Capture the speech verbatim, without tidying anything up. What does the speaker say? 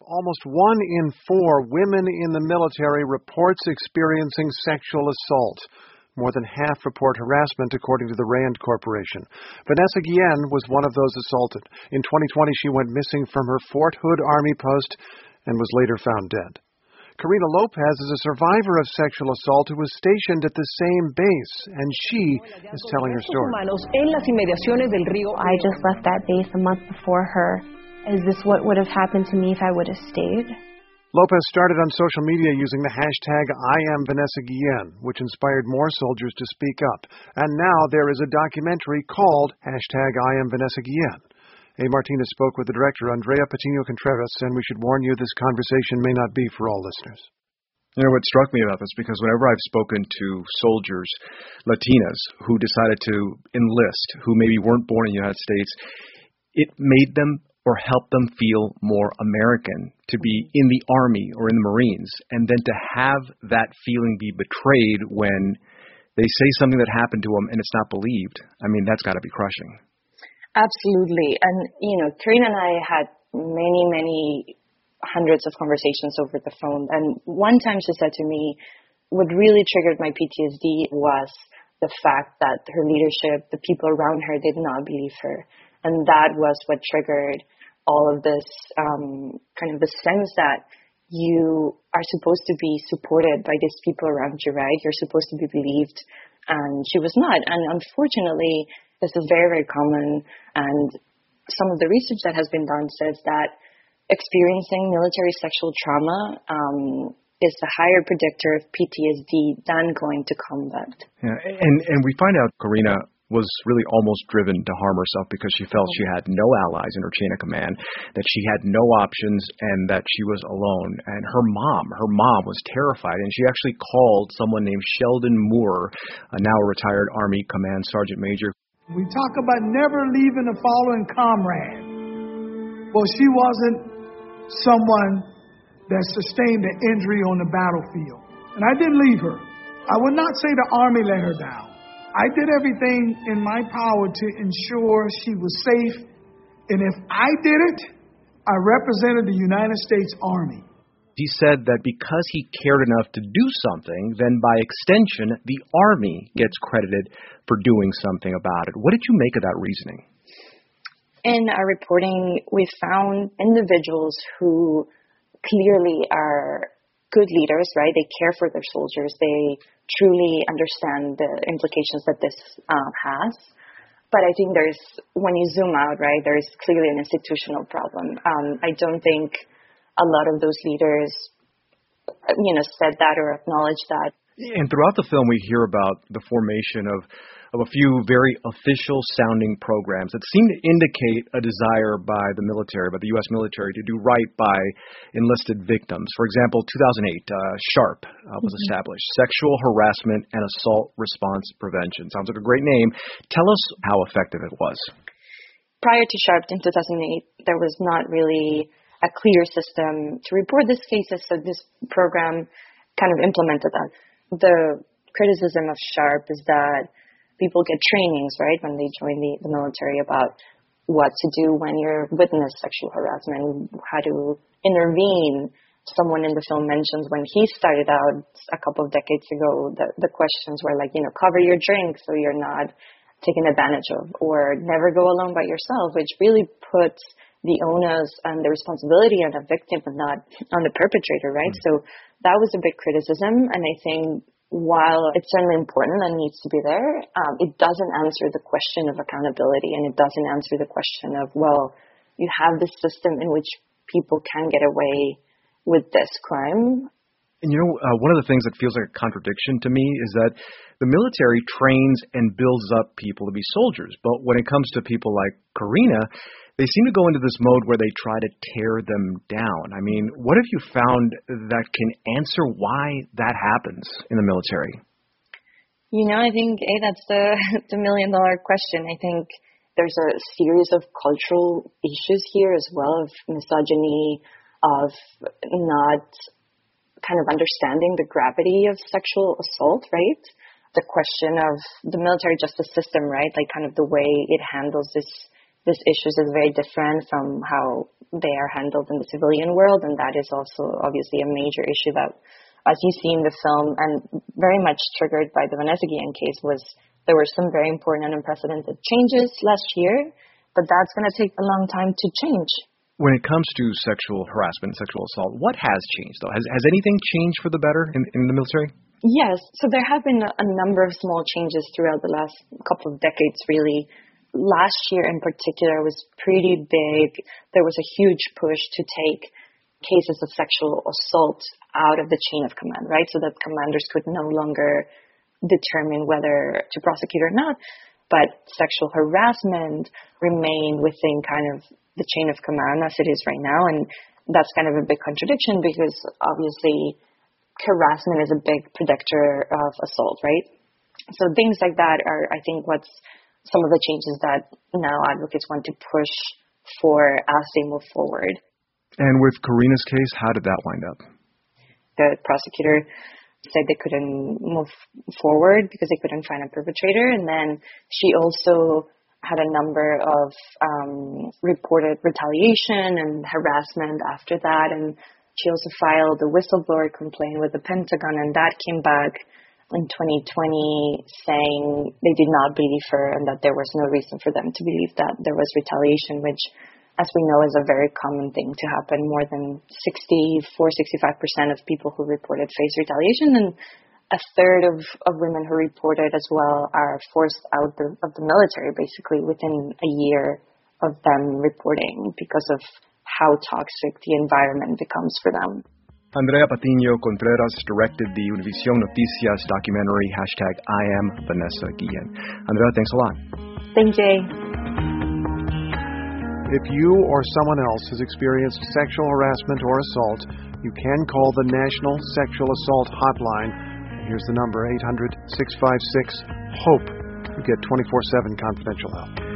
Almost one in four women in the military reports experiencing sexual assault. More than half report harassment, according to the RAND Corporation. Vanessa Guillen was one of those assaulted. In twenty twenty, she went missing from her Fort Hood Army post and was later found dead. Karina Lopez is a survivor of sexual assault who was stationed at the same base, and she is telling her story. I just left that base a month before her. Is this what would have happened to me if I would have stayed? Lopez started on social media using the hashtag I am Vanessa Guillen, which inspired more soldiers to speak up. And now there is a documentary called hashtag I am Vanessa Guillen. A. Martinez spoke with the director, Andrea Patino-Contreras, and we should warn you this conversation may not be for all listeners. You know, what struck me about this, because whenever I've spoken to soldiers, Latinas, who decided to enlist, who maybe weren't born in the United States, it made them or help them feel more American to be in the Army or in the Marines, and then to have that feeling be betrayed when they say something that happened to them and it's not believed. I mean, that's got to be crushing. Absolutely. And, you know, Karina and I had many, many hundreds of conversations over the phone. And one time she said to me, what really triggered my P T S D was the fact that her leadership, the people around her, did not believe her. And that was what triggered all of this um, kind of the sense that you are supposed to be supported by these people around you, right? You're supposed to be believed. And she was not. And unfortunately, this is very, very common. And some of the research that has been done says that experiencing military sexual trauma um, is a higher predictor of P T S D than going to combat. Yeah, and, and we find out Karina was really almost driven to harm herself because she felt she had no allies in her chain of command, that she had no options, and that she was alone. And her mom, her mom was terrified, and she actually called someone named Sheldon Moore, a now retired Army Command Sergeant Major. We talk about never leaving a fallen comrade. Well, she wasn't someone that sustained an injury on the battlefield. And I didn't leave her. I would not say the Army let her down. I did everything in my power to ensure she was safe. And if I did it, I represented the United States Army. He said that because he cared enough to do something, then by extension, the Army gets credited for doing something about it. What did you make of that reasoning? In our reporting, we found individuals who clearly are good leaders, right? They care for their soldiers. They truly understand the implications that this uh, has. But I think there's, when you zoom out, right, there's clearly an institutional problem. Um, I don't think a lot of those leaders, you know, said that or acknowledged that. And throughout the film, we hear about the formation of of a few very official-sounding programs that seem to indicate a desire by the military, by the U S military, to do right by enlisted victims. For example, two thousand eight, uh, SHARP uh, was mm-hmm. established, Sexual Harassment and Assault Response Prevention. Sounds like a great name. Tell us how effective it was. Prior to SHARP in two thousand eight, there was not really a clear system to report these cases, so this program kind of implemented that. The criticism of SHARP is that people get trainings, right, when they join the, the military about what to do when you're witness sexual harassment, how to intervene. Someone in the film mentions when he started out a couple of decades ago, the, the questions were like, you know, cover your drink so you're not taken advantage of, or never go alone by yourself, which really puts the onus and the responsibility on the victim and not on the perpetrator, right? Mm-hmm. So that was a big criticism, and I think while it's certainly important and needs to be there, um, it doesn't answer the question of accountability, and it doesn't answer the question of, well, you have this system in which people can get away with this crime. And you know, uh, one of the things that feels like a contradiction to me is that the military trains and builds up people to be soldiers. But when it comes to people like Karina, they seem to go into this mode where they try to tear them down. I mean, what have you found that can answer why that happens in the military? You know, I think, hey, that's the, the million-dollar question. I think there's a series of cultural issues here as well, of misogyny, of not kind of understanding the gravity of sexual assault, right? The question of the military justice system, right? Like kind of the way it handles this these issues is very different from how they are handled in the civilian world, and that is also obviously a major issue that, as you see in the film, and very much triggered by the Vanessa Guillen case, was there were some very important and unprecedented changes last year, but that's going to take a long time to change. When it comes to sexual harassment, sexual assault, what has changed, though? Has, has anything changed for the better in, in the military? Yes. So there have been a number of small changes throughout the last couple of decades, really. Last year in particular was pretty big. There was a huge push to take cases of sexual assault out of the chain of command, right? So that commanders could no longer determine whether to prosecute or not, but sexual harassment remained within kind of the chain of command as it is right now. And that's kind of a big contradiction because obviously harassment is a big predictor of assault, right? So things like that are, I think, what's some of the changes that now advocates want to push for as they move forward. And with Karina's case, how did that wind up? The prosecutor said they couldn't move forward because they couldn't find a perpetrator. And then she also had a number of um, reported retaliation and harassment after that. And she also filed a whistleblower complaint with the Pentagon, and that came back in twenty twenty saying they did not believe her and that there was no reason for them to believe that there was retaliation, which, as we know, is a very common thing to happen. More than sixty-four, sixty-five percent of people who reported face retaliation, and a third of, of women who reported as well are forced out the, of the military, basically, within a year of them reporting because of how toxic the environment becomes for them. Andrea Patiño Contreras directed the Univision Noticias documentary, hashtag I am Vanessa Guillen. Andrea, thanks a lot. Thank you. If you or someone else has experienced sexual harassment or assault, you can call the National Sexual Assault Hotline. Here's the number, eight hundred, six five six, HOPE. You get twenty-four seven confidential help.